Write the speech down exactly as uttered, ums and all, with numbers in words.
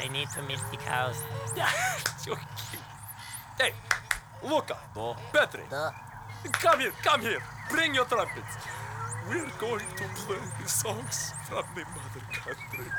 I need to milk the cows. Çok iyi. Hey, Luca, No. Petri, The come here, come here. Bring your trumpets. We're going to play songs from the mother country.